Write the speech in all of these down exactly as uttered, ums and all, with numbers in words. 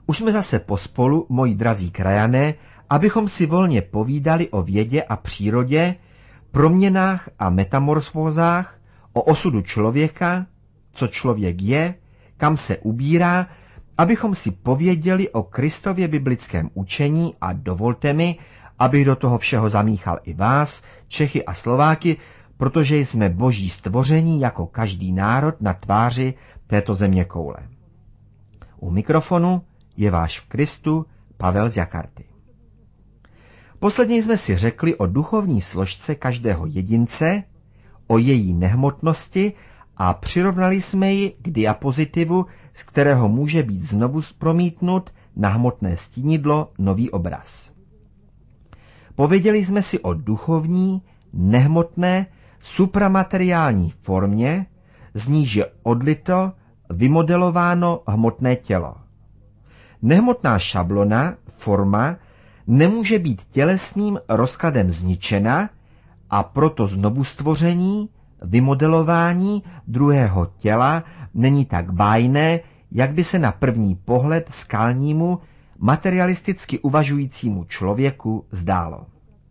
Už jsme zase pospolu, moji drazí krajané, abychom si volně povídali o vědě a přírodě, proměnách a metamorfózách, o osudu člověka, co člověk je, kam se ubírá, abychom si pověděli o Kristově biblickém učení a dovolte mi, abych do toho všeho zamíchal i vás, Čechy a Slováky, protože jsme boží stvoření jako každý národ na tváři této zeměkoule. U mikrofonu je váš v Kristu Pavel z Jakarty. Posledně jsme si řekli o duchovní složce každého jedince, o její nehmotnosti a přirovnali jsme ji k diapozitivu, z kterého může být znovu promítnut na hmotné stínidlo nový obraz. Pověděli jsme si o duchovní, nehmotné, supramateriální formě, z níž je odlito, vymodelováno hmotné tělo. Nehmotná šablona, forma, nemůže být tělesným rozkladem zničena a proto znovustvoření, vymodelování druhého těla není tak bájné, jak by se na první pohled skalnímu, materialisticky uvažujícímu člověku zdálo.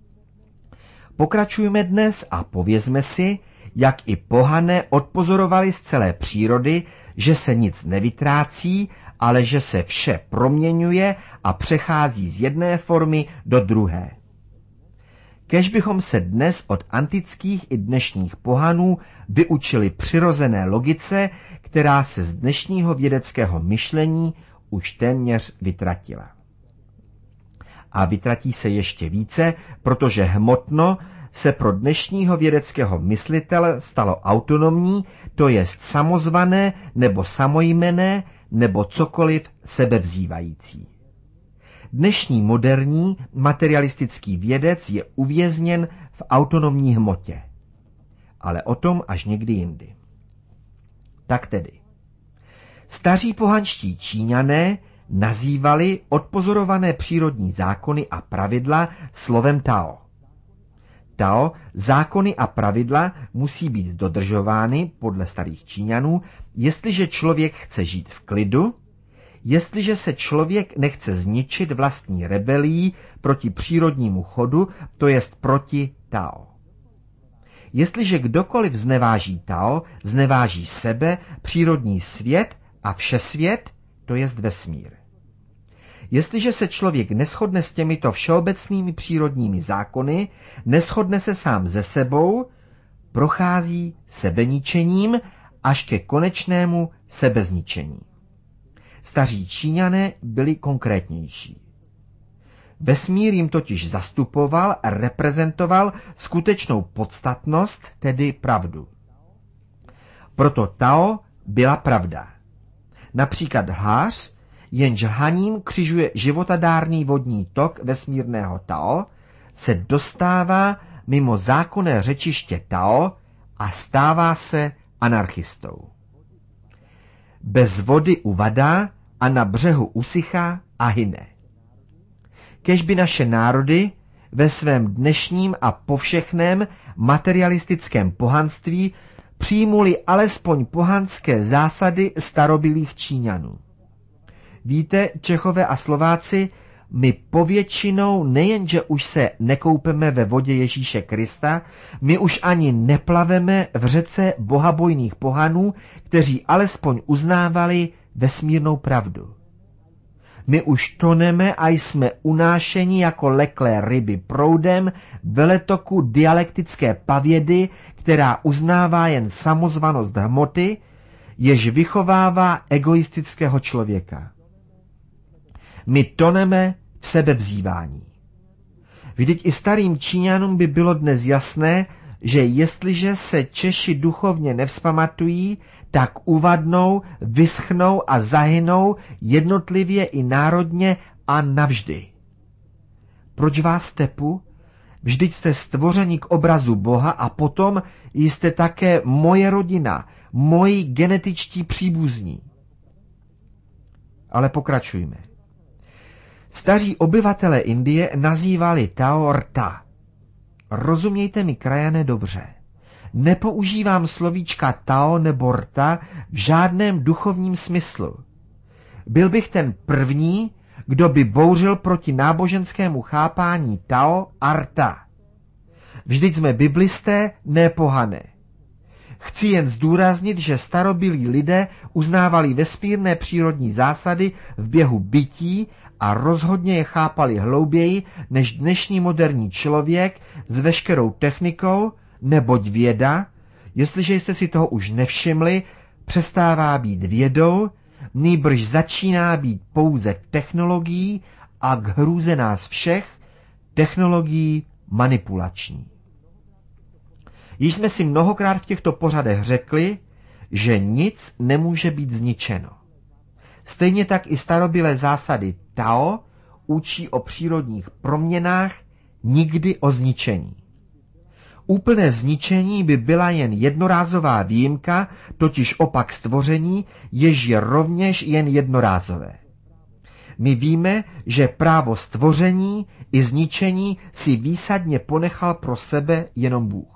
Pokračujme dnes a povězme si, jak i pohané odpozorovali z celé přírody, že se nic nevytrácí, ale že se vše proměňuje a přechází z jedné formy do druhé. Kéž bychom se dnes od antických i dnešních pohanů vyučili přirozené logice, která se z dnešního vědeckého myšlení už téměř vytratila. A vytratí se ještě více, protože hmotno se pro dnešního vědeckého myslitele stalo autonomní, to jest samozvané nebo samojmenné nebo cokoliv sebevzývající. Dnešní moderní materialistický vědec je uvězněn v autonomní hmotě. Ale o tom až někdy jindy. Tak tedy. Staří pohanští Číňané nazývali odpozorované přírodní zákony a pravidla slovem Tao. Tao, zákony a pravidla musí být dodržovány podle starých Číňanů, jestliže člověk chce žít v klidu, jestliže se člověk nechce zničit vlastní rebelií proti přírodnímu chodu, to jest proti Tao. Jestliže kdokoliv zneváží Tao, zneváží sebe, přírodní svět a všesvět, to jest vesmír. Jestliže se člověk neshodne s těmito všeobecnými přírodními zákony, neshodne se sám ze sebou, prochází sebeničením až ke konečnému sebezničení. Staří Číňané byli konkrétnější. Vesmír jim totiž zastupoval a reprezentoval skutečnou podstatnost, tedy pravdu. Proto Tao byla pravda. Například lhář, jenž lhaním křižuje životadárný vodní tok vesmírného Tao, se dostává mimo zákonné řečiště Tao a stává se anarchistou. Bez vody uvadá a na břehu usychá a hyne. Kéž by naše národy ve svém dnešním a povšechném materialistickém pohanství přijmuli alespoň pohanské zásady starobylých Číňanů. Víte, Čechové a Slováci, my povětšinou nejenže už se nekoupeme ve vodě Ježíše Krista, my už ani neplaveme v řece bohabojných pohanů, kteří alespoň uznávali vesmírnou pravdu. My už toneme a jsme unášeni jako leklé ryby proudem veletoku dialektické pavědy, která uznává jen samozvanost hmoty, jež vychovává egoistického člověka. My toneme v sebevzývání. Vždyť i starým Číňanům by bylo dnes jasné, že jestliže se Češi duchovně nevzpamatují, tak uvadnou, vyschnou a zahynou jednotlivě i národně a navždy. Proč vás tepu? Vždyť jste stvoření k obrazu Boha a potom jste také moje rodina, moji genetičtí příbuzní. Ale pokračujme. Staří obyvatelé Indie nazývali Tao rta. Rozumějte mi, krajané, dobře. Nepoužívám slovíčka Tao nebo rta v žádném duchovním smyslu. Byl bych ten první, kdo by bouřil proti náboženskému chápání Tao Arta. Vždyť jsme biblisté, ne pohané. Chci jen zdůraznit, že starobylí lidé uznávali vesmírné přírodní zásady v běhu bytí a rozhodně je chápali hlouběji než dnešní moderní člověk s veškerou technikou, neboť věda, jestliže jste si toho už nevšimli, přestává být vědou, nýbrž začíná být pouze technologií a k hrůze nás všech technologií manipulační. Již jsme si mnohokrát v těchto pořadech řekli, že nic nemůže být zničeno. Stejně tak i starobylé zásady Tao učí o přírodních proměnách, nikdy o zničení. Úplné zničení by byla jen jednorázová výjimka, totiž opak stvoření, jež je rovněž jen jednorázové. My víme, že právo stvoření i zničení si výsadně ponechal pro sebe jenom Bůh.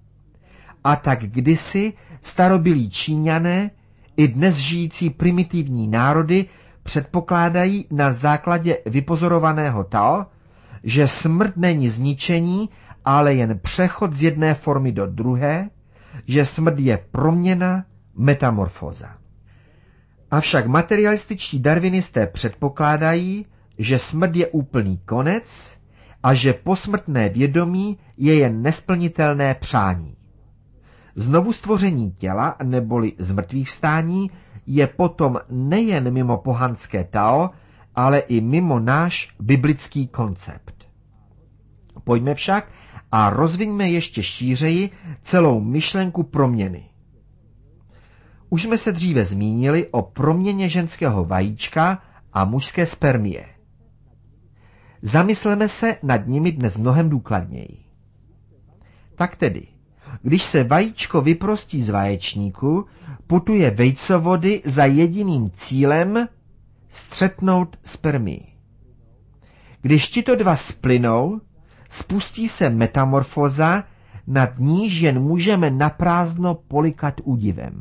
A tak kdysi starobylí Číňané i dnes žijící primitivní národy předpokládají na základě vypozorovaného Tao, že smrt není zničení, ale jen přechod z jedné formy do druhé, že smrt je proměna, metamorfóza. Avšak materialističtí darwinisté předpokládají, že smrt je úplný konec a že posmrtné vědomí je jen nesplnitelné přání. Znovu stvoření těla neboli zmrtvýchvstání je potom nejen mimo pohanské Tao, ale i mimo náš biblický koncept. Pojďme však a rozviňme ještě šířeji celou myšlenku proměny. Už jsme se dříve zmínili o proměně ženského vajíčka a mužské spermie. Zamysleme se nad nimi dnes mnohem důkladněji. Tak tedy, když se vajíčko vyprostí z vaječníku, putuje vejcovody za jediným cílem střetnout spermii. Když tito dva splynou, spustí se metamorfóza, nad níž jen můžeme naprázdno polikat údivem.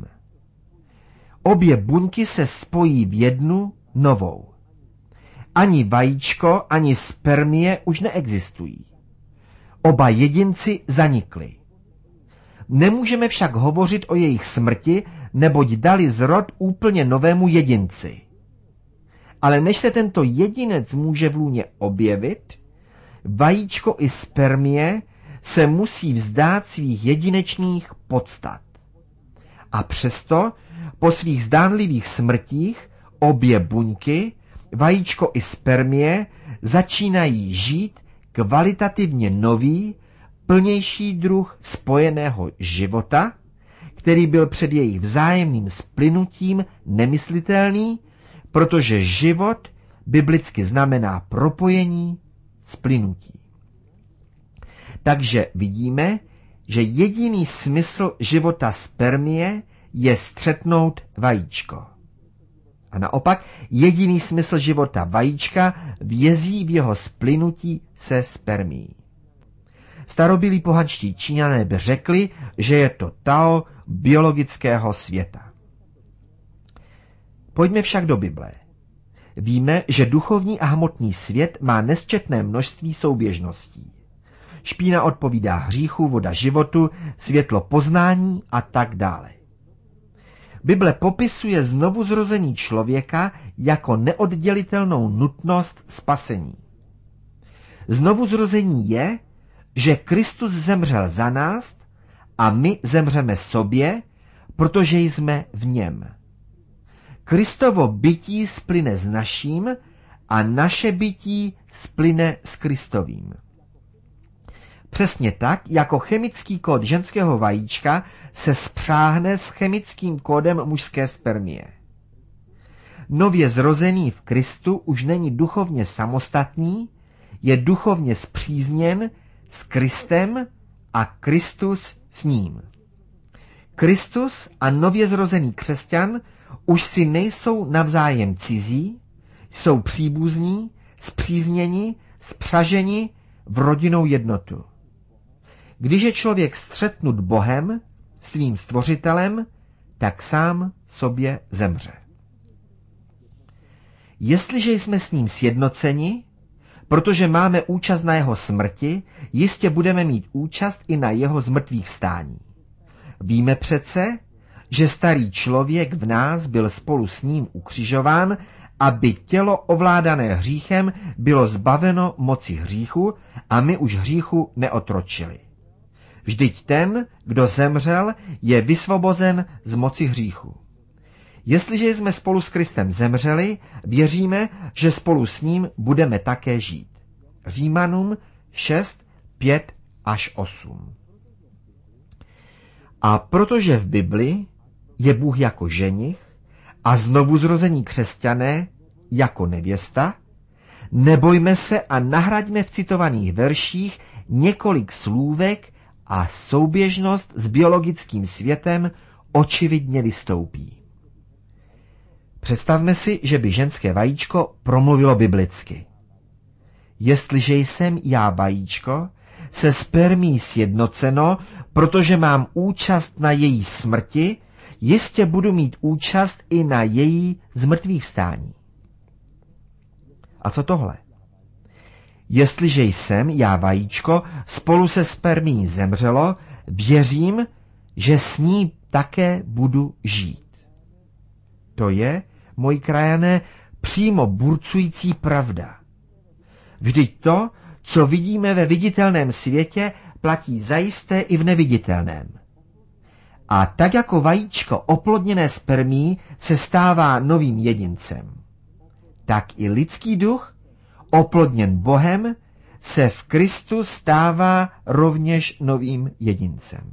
Obě buňky se spojí v jednu novou. Ani vajíčko, ani spermie už neexistují. Oba jedinci zanikli. Nemůžeme však hovořit o jejich smrti, neboť dali zrod úplně novému jedinci. Ale než se tento jedinec může v lůně objevit, vajíčko i spermie se musí vzdát svých jedinečných podstat. A přesto po svých zdánlivých smrtích obě buňky, vajíčko i spermie, začínají žít kvalitativně nový, plnější druh spojeného života, který byl před jejich vzájemným splynutím nemyslitelný, protože život biblicky znamená propojení, splynutí. Takže vidíme, že jediný smysl života spermie je střetnout vajíčko. A naopak jediný smysl života vajíčka vězí v jeho splynutí se spermií. Starobylí pohanští Číňané by řekli, že je to Tao biologického světa. Pojďme však do Bible. Víme, že duchovní a hmotný svět má nesčetné množství souběžností. Špína odpovídá hříchu, voda životu, světlo poznání a tak dále. Bible popisuje znovuzrození člověka jako neoddělitelnou nutnost spasení. Znovuzrození je, že Kristus zemřel za nás a my zemřeme sobě, protože jsme v něm. Kristovo bytí splyne s naším a naše bytí splyne s Kristovým. Přesně tak, jako chemický kód ženského vajíčka se spřáhne s chemickým kódem mužské spermie. Nově zrozený v Kristu už není duchovně samostatný, je duchovně spřízněn s Kristem a Kristus s ním. Kristus a nově zrozený křesťan už si nejsou navzájem cizí, jsou příbuzní, spřízněni, spřaženi v rodinnou jednotu. Když je člověk střetnut Bohem, svým stvořitelem, tak sám sobě zemře. Jestliže jsme s ním sjednoceni, protože máme účast na jeho smrti, jistě budeme mít účast i na jeho zmrtvých vstání. Víme přece, že starý člověk v nás byl spolu s ním ukřižován, aby tělo ovládané hříchem bylo zbaveno moci hříchu a my už hříchu neotročili. Vždyť ten, kdo zemřel, je vysvobozen z moci hříchu. Jestliže jsme spolu s Kristem zemřeli, věříme, že spolu s ním budeme také žít. Římanům šest, pět až osm. A protože v Bibli je Bůh jako ženich a znovuzrození křesťané jako nevěsta, nebojme se a nahraďme v citovaných verších několik slůvek a souběžnost s biologickým světem očividně vystoupí. Představme si, že by ženské vajíčko promluvilo biblicky. Jestliže jsem já vajíčko, se spermií sjednoceno, protože mám účast na její smrti, jistě budu mít účast i na její zmrtvých vstání. A co tohle? Jestliže jsem já vajíčko, spolu se spermií zemřelo, věřím, že s ní také budu žít. To je, moji krajané, přímo burcující pravda. Vždyť to, co vidíme ve viditelném světě, platí zajisté i v neviditelném. A tak jako vajíčko oplodněné spermií se stává novým jedincem, tak i lidský duch, oplodněn Bohem, se v Kristu stává rovněž novým jedincem.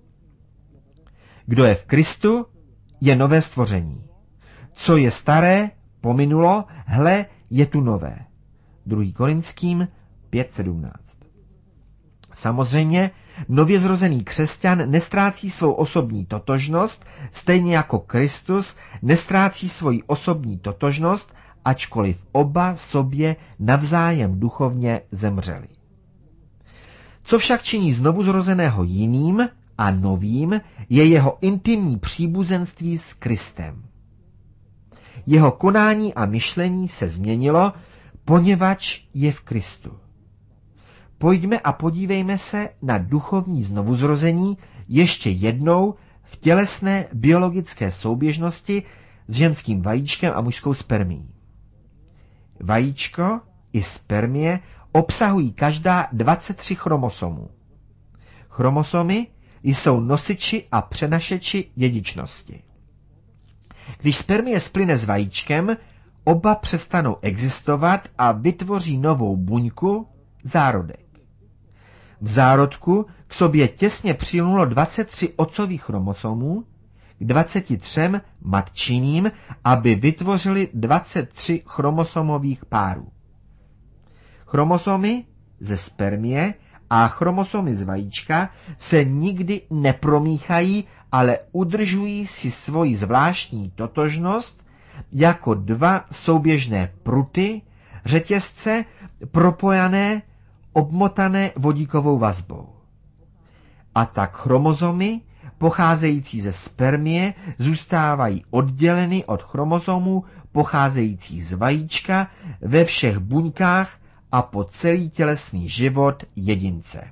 Kdo je v Kristu, je nové stvoření. Co je staré, pominulo, hle, je tu nové. druhý Korinským pět sedmnáct. Samozřejmě, nově zrozený křesťan nestrácí svou osobní totožnost, stejně jako Kristus nestrácí svoji osobní totožnost, ačkoliv oba sobě navzájem duchovně zemřeli. Co však činí znovuzrozeného jiným a novým, je jeho intimní příbuzenství s Kristem. Jeho konání a myšlení se změnilo, poněvadž je v Kristu. Pojďme a podívejme se na duchovní znovuzrození ještě jednou v tělesné biologické souběžnosti s ženským vajíčkem a mužskou spermií. Vajíčko i spermie obsahují každá dvacet tři chromosomů. Chromosomy jsou nosiči a přenašeči dědičnosti. Když spermie splyne s vajíčkem, oba přestanou existovat a vytvoří novou buňku, zárodek. V zárodku k sobě těsně přilnulo dvacet tři otcových chromosomů k dvaceti třem matčiným, aby vytvořili dvacet tři chromosomových párů. Chromosomy ze spermie a chromosomy z vajíčka se nikdy nepromíchají, ale udržují si svoji zvláštní totožnost jako dva souběžné pruty, řetězce propojené, obmotané vodíkovou vazbou. A tak chromozomy, pocházející ze spermie, zůstávají odděleny od chromozomů pocházejících z vajíčka ve všech buňkách a po celý tělesný život jedince.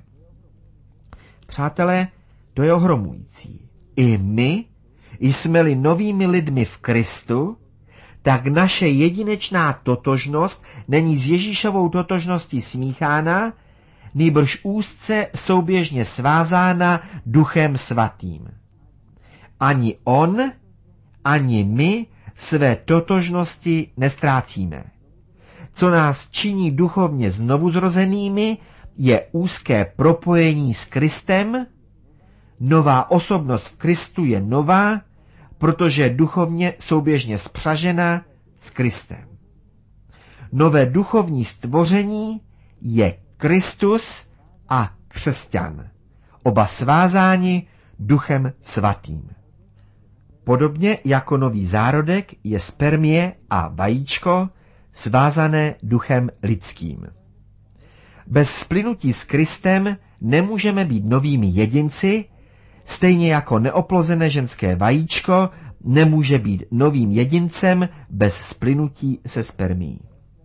Přátelé, to je ohromující. I my, jsme-li novými lidmi v Kristu, tak naše jedinečná totožnost není s Ježíšovou totožností smíchána, nýbrž úzce souběžně svázána Duchem Svatým. Ani on, ani my své totožnosti nestrácíme. Co nás činí duchovně znovuzrozenými, je úzké propojení s Kristem. Nová osobnost v Kristu je nová, protože je duchovně souběžně spřažena s Kristem. Nové duchovní stvoření je Kristus a křesťan, oba svázáni Duchem Svatým. Podobně jako nový zárodek je spermie a vajíčko svázané duchem lidským. Bez splynutí s Kristem nemůžeme být novými jedinci, stejně jako neoplozené ženské vajíčko nemůže být novým jedincem bez splynutí se spermií.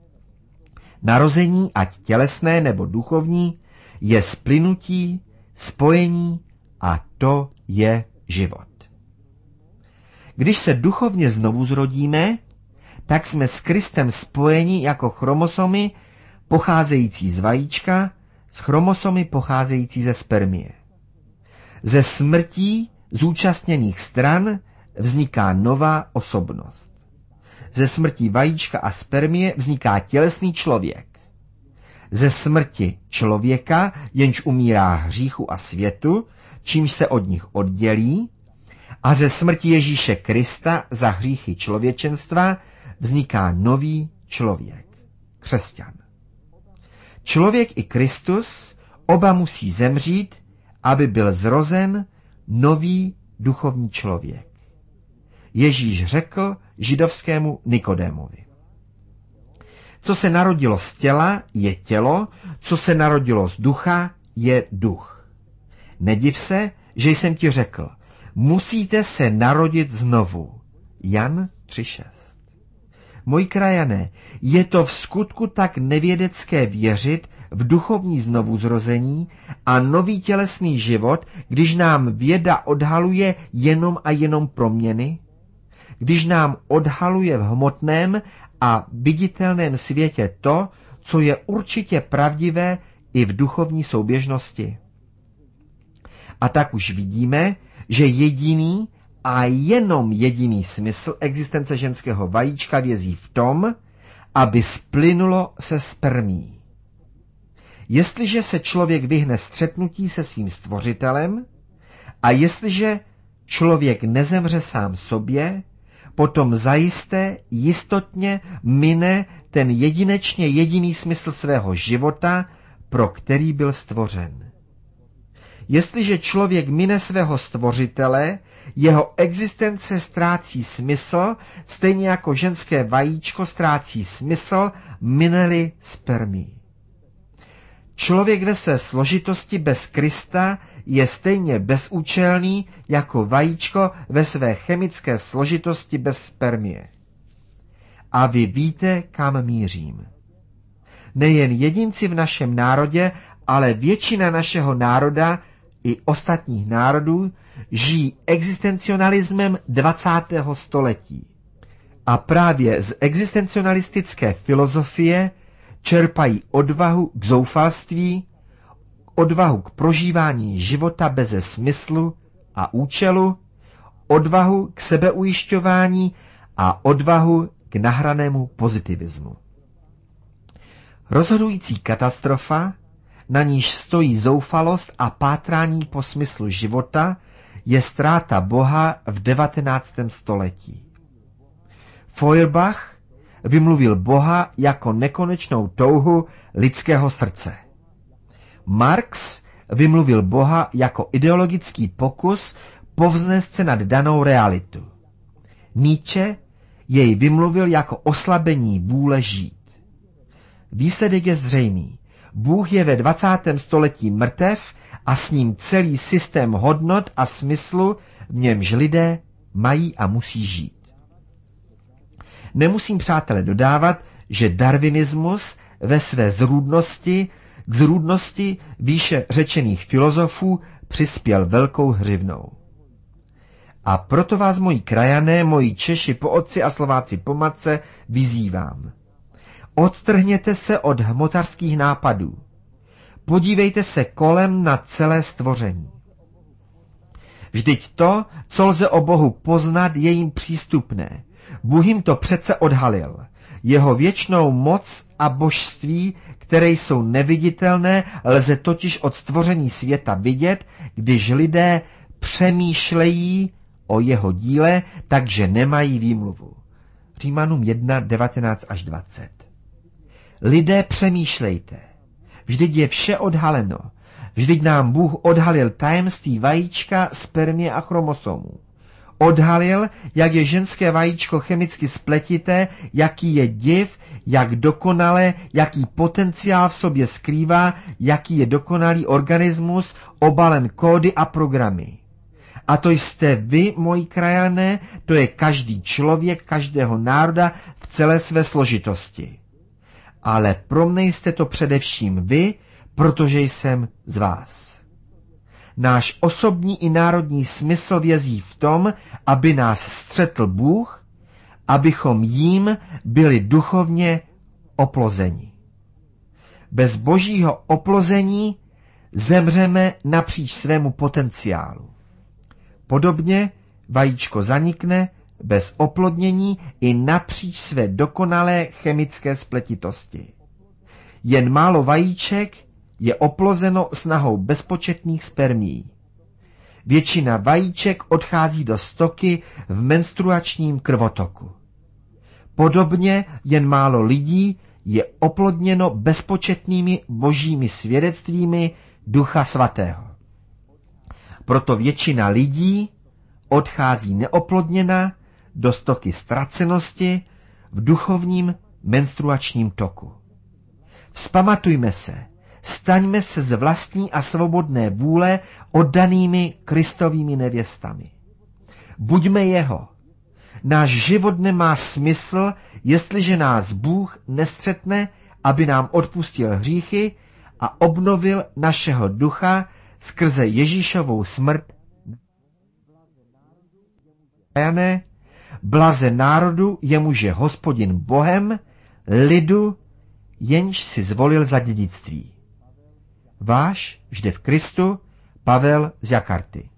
Narození, ať tělesné nebo duchovní, je splynutí, spojení a to je život. Když se duchovně znovu zrodíme, tak jsme s Kristem spojeni jako chromosomy pocházející z vajíčka s chromosomy pocházející ze spermie. Ze smrtí zúčastněných stran vzniká nová osobnost. Ze smrti vajíčka a spermie vzniká tělesný člověk. Ze smrti člověka, jenž umírá hříchu a světu, čímž se od nich oddělí, a ze smrti Ježíše Krista za hříchy člověčenstva vzniká nový člověk, křesťan. Člověk i Kristus oba musí zemřít, aby byl zrozen nový duchovní člověk. Ježíš řekl židovskému Nikodémovi: co se narodilo z těla, je tělo, co se narodilo z ducha, je duch. Nediv se, že jsem ti řekl, musíte se narodit znovu. Jan tři šest. Moji krajané, je to v skutku tak nevědecké věřit v duchovní znovuzrození a nový tělesný život, když nám věda odhaluje jenom a jenom proměny? Když nám odhaluje v hmotném a viditelném světě to, co je určitě pravdivé i v duchovní souběžnosti? A tak už vidíme, že jediný a jenom jediný smysl existence ženského vajíčka vězí v tom, aby splynulo se spermií. Jestliže se člověk vyhne střetnutí se svým stvořitelem a jestliže člověk nezemře sám sobě, potom zajisté jistotně mine ten jedinečně jediný smysl svého života, pro který byl stvořen. Jestliže člověk mine svého stvořitele, jeho existence ztrácí smysl, stejně jako ženské vajíčko ztrácí smysl, mineli spermii. Člověk ve své složitosti bez Krista je stejně bezúčelný jako vajíčko ve své chemické složitosti bez spermie. A vy víte, kam mířím. Nejen jedinci v našem národě, ale většina našeho národa i ostatních národů žijí existencionalismem dvacátého století. A právě z existencionalistické filozofie čerpají odvahu k zoufalství, odvahu k prožívání života beze smyslu a účelu, odvahu k sebeujišťování a odvahu k nahranému pozitivismu. Rozhodující katastrofa, na níž stojí zoufalost a pátrání po smyslu života, je ztráta Boha v devatenáctém století. Feuerbach vymluvil Boha jako nekonečnou touhu lidského srdce. Marx vymluvil Boha jako ideologický pokus povznést se nad danou realitu. Nietzsche jej vymluvil jako oslabení vůle žít. Výsledek je zřejmý. Bůh je ve dvacátém století mrtev a s ním celý systém hodnot a smyslu, v němž lidé mají a musí žít. Nemusím, přátelé, dodávat, že darwinismus ve své zrůdnosti k zrůdnosti výše řečených filozofů přispěl velkou hřivnou. A proto vás, moji krajané, moji Češi po otci a Slováci po matce, vyzývám. Odtrhněte se od hmotařských nápadů. Podívejte se kolem na celé stvoření. Vždyť to, co lze o Bohu poznat, je jim přístupné. Bůh jim to přece odhalil. Jeho věčnou moc a božství, které jsou neviditelné, lze totiž od stvoření světa vidět, když lidé přemýšlejí o jeho díle, takže nemají výmluvu. Římanům jedna, devatenáct až dvacet. Lidé, přemýšlejte. Vždyť je vše odhaleno. Vždyť nám Bůh odhalil tajemství vajíčka, spermie a chromosomů. Odhalil, jak je ženské vajíčko chemicky spletité, jaký je div, jak dokonale, jaký potenciál v sobě skrývá, jaký je dokonalý organismus, obalen kódy a programy. A to jste vy, moji krajané, to je každý člověk, každého národa v celé své složitosti. Ale pro mne jste to především vy, protože jsem z vás. Náš osobní i národní smysl vězí v tom, aby nás střetl Bůh, abychom jím byli duchovně oplozeni. Bez božího oplození zemřeme napříč svému potenciálu. Podobně vajíčko zanikne bez oplodnění i napříč své dokonalé chemické spletitosti. Jen málo vajíček je oplozeno snahou bezpočetných spermií. Většina vajíček odchází do stoky v menstruačním krvotoku. Podobně jen málo lidí je oplodněno bezpočetnými božími svědectvími Ducha Svatého. Proto většina lidí odchází neoplodněna do stoky ztracenosti v duchovním menstruačním toku. Vzpamatujme se, staňme se z vlastní a svobodné vůle oddanými Kristovými nevěstami. Buďme jeho. Náš život nemá smysl, jestliže nás Bůh nestřetne, aby nám odpustil hříchy a obnovil našeho ducha skrze Ježíšovou smrt. Blaze národu, jemuž je Hospodin Bohem, lidu, jenž si zvolil za dědictví. Váš vždy v Kristu Pavel z Jakarty.